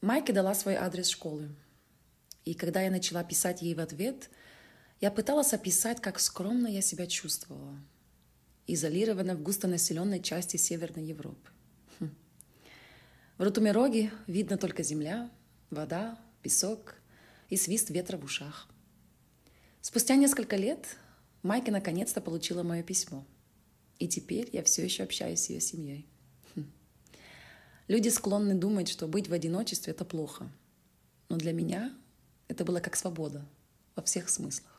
Майке дала свой адрес школы. И когда я начала писать ей в ответ, я пыталась описать, как скромно я себя чувствовала, изолированная в густонаселенной части Северной Европы. В Рутумероге видно только земля, вода, песок и свист ветра в ушах. Спустя несколько лет Майка наконец-то получила мое письмо. И теперь я все еще общаюсь с ее семьей. Люди склонны думать, что быть в одиночестве — это плохо. Но для меня это было как свобода во всех смыслах.